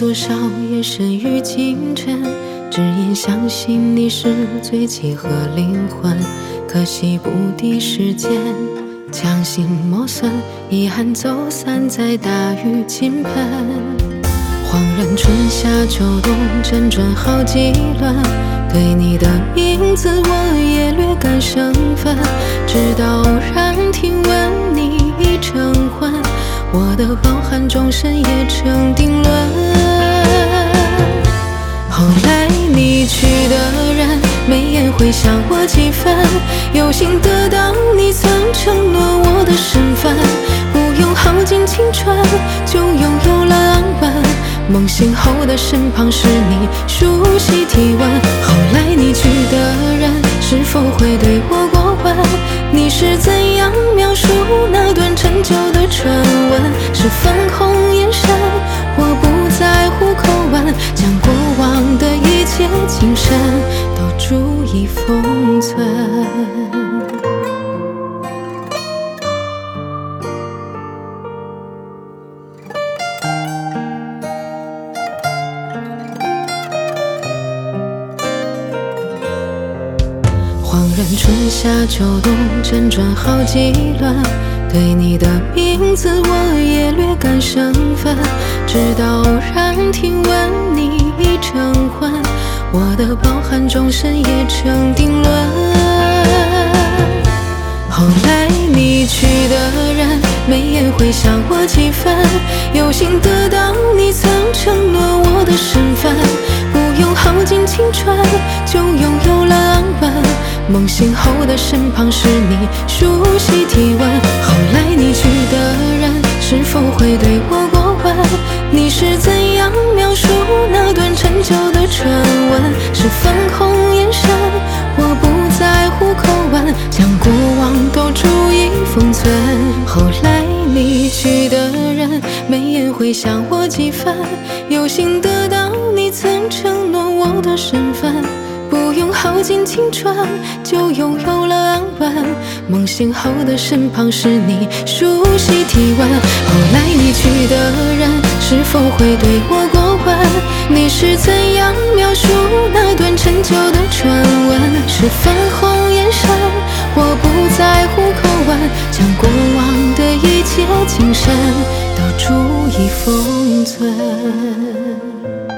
多少夜深与清晨，只因相信你是最契合灵魂。可惜不敌时间，强行磨损，遗憾走散在大雨倾盆。恍然春夏秋冬，辗转好几轮，对你的名字我也略感生分，直到偶然听闻你已成婚，我的抱憾终身也成定论。后来你去的人，眉眼会想我几分，有幸得到你曾承诺我的身份，不用耗尽青春就拥有了安稳，梦醒后的身旁是你熟悉体温。后来你去的人，是否会对我过问？你是怎样描述那段陈旧的唇吻？是粉红眼神，我不在乎口吻，将过往的一切情深都逐一封存。恍然春夏秋冬，辗转好几轮，对你的名字我也略感生分，直到偶然听闻你已成婚，我的抱憾终身也成定论。后来你去的人，眉眼会想我几分，有幸得到你曾承诺我的身份，不用耗尽青春就拥有了安稳，梦醒后的身旁是你熟悉体温。后来你去的人，是否会对我过问？你是怎样描述那段陈旧的唇吻？是粉红眼神，我不在乎口吻，将过往都逐一封存。后来你去的人，眉眼会想我几分，有幸得到你曾承诺我的身份，不用耗尽青春就拥有了安稳，梦醒后的身旁是你熟悉体温。后来你去的人，是否会对我过问？你是怎样描述那段陈旧的唇吻？是粉红眼神，我不在乎口吻，将过往的一切情深都逐一封存。